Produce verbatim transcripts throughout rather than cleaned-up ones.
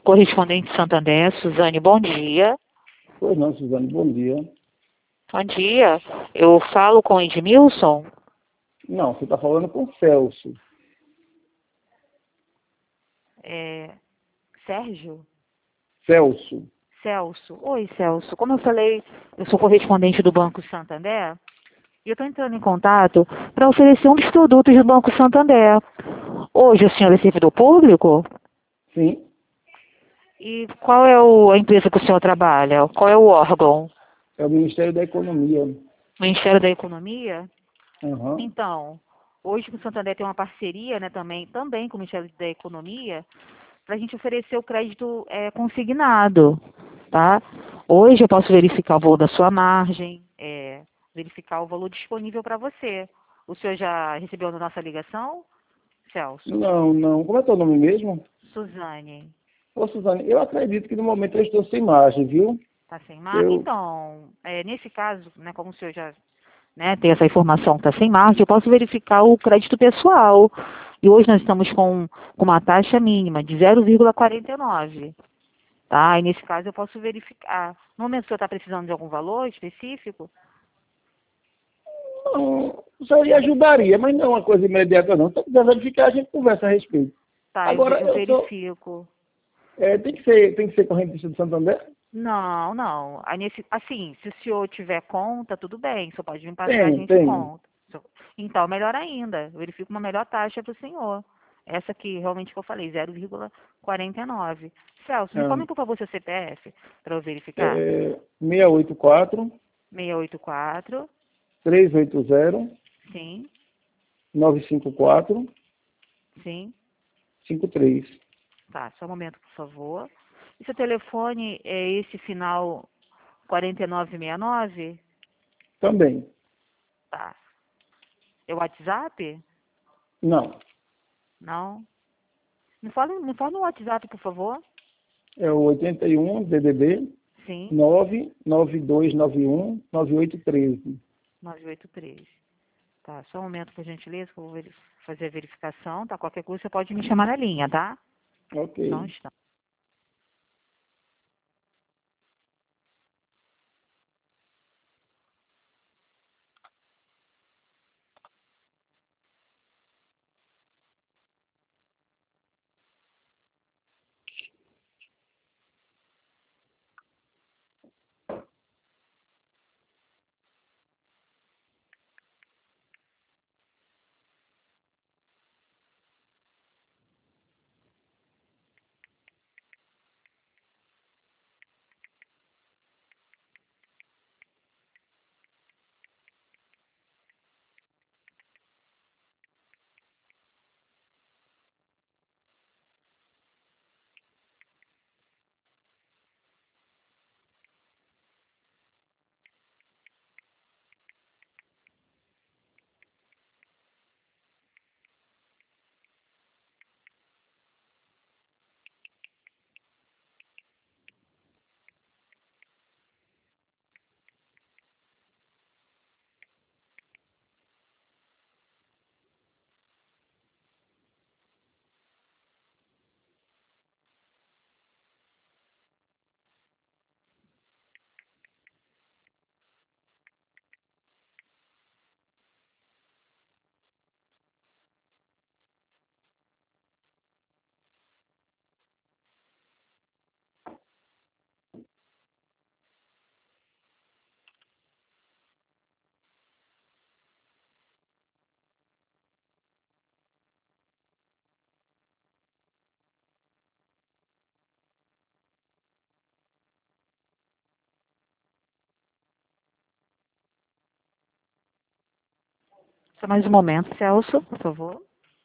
correspondente Santander, Suzane, bom dia. Pois não, Suzane, bom dia. Bom dia. Eu falo com Edmilson? Não, você está falando com o Celso. É, Sérgio? Celso. Celso. Oi, Celso. Como eu falei, eu sou correspondente do Banco Santander e eu estou entrando em contato para oferecer um dos produtos do Banco Santander. Hoje o senhor é servidor público? Sim, E qual é o- a empresa que o senhor trabalha? Qual é o órgão? é o Ministério da Economia. Ministério da Economia? Aham. Então, hoje o Santander tem uma parceria, né, também, também com o Ministério da Economia, para a gente oferecer o crédito é, consignado, tá? Hoje eu posso verificar o valor da sua margem, é, verificar o valor disponível para você. O senhor já recebeu a nossa ligação, Celso? Não, não. Como é teu nome mesmo? Suzane, Ô, Suzane, eu acredito que no momento eu estou sem margem, viu? tá sem margem? Eu Então, é, nesse caso, né, como o senhor já, né, tem essa informação que está sem margem, eu posso verificar o crédito pessoal. E hoje nós estamos com, com uma taxa mínima de zero vírgula quarenta e nove. Tá? E nesse caso eu posso verificar. No momento que o senhor está precisando de algum valor específico? não, só lhe ajudaria, mas não é uma coisa imediata, não. Se você quiser verificar, a gente conversa a respeito. Tá, eu, ve- Agora, eu eu sou... verifico. é, tem que ser, tem que ser correntista do Santander? Não, não. Aí nesse, assim, se o senhor tiver conta, tudo bem. O senhor pode vir passar a Tem, gente tem. conta. So- Então, melhor ainda. Eu verifico uma melhor taxa para o senhor. Essa aqui, realmente, que eu falei, zero vírgula quarenta e nove. Celso, me Ah, informe, por favor, seu C P F para eu verificar. é, seis oito quatro, seis oito quatro, três oito zero, sim, nove cinco quatro, sim. cinco três. Tá, só um momento, por favor. E seu telefone é esse final quarenta e nove sessenta e nove? Também. Tá. É o WhatsApp? Não. Não. Me fala, me fala no WhatsApp, por favor. É o oitenta e um D D D Sim, nove nove dois nove um nove oito um três. nove oito três. Tá, só um momento, por gentileza, que eu vou veri- fazer a verificação, tá? Qualquer coisa você pode me chamar na linha, tá? Ok. Só um instante. Só mais um momento, Celso, por favor.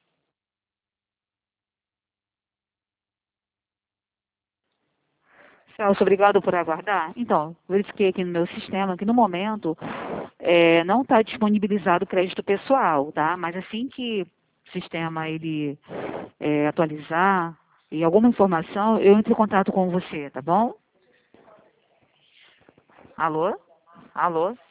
Celso, obrigado por aguardar. Então, verifiquei aqui no meu sistema que no momento é, não está disponibilizado crédito pessoal, tá? Mas assim que o sistema ele é, atualizar e alguma informação, eu entro em contato com você, tá bom? Alô? Alô?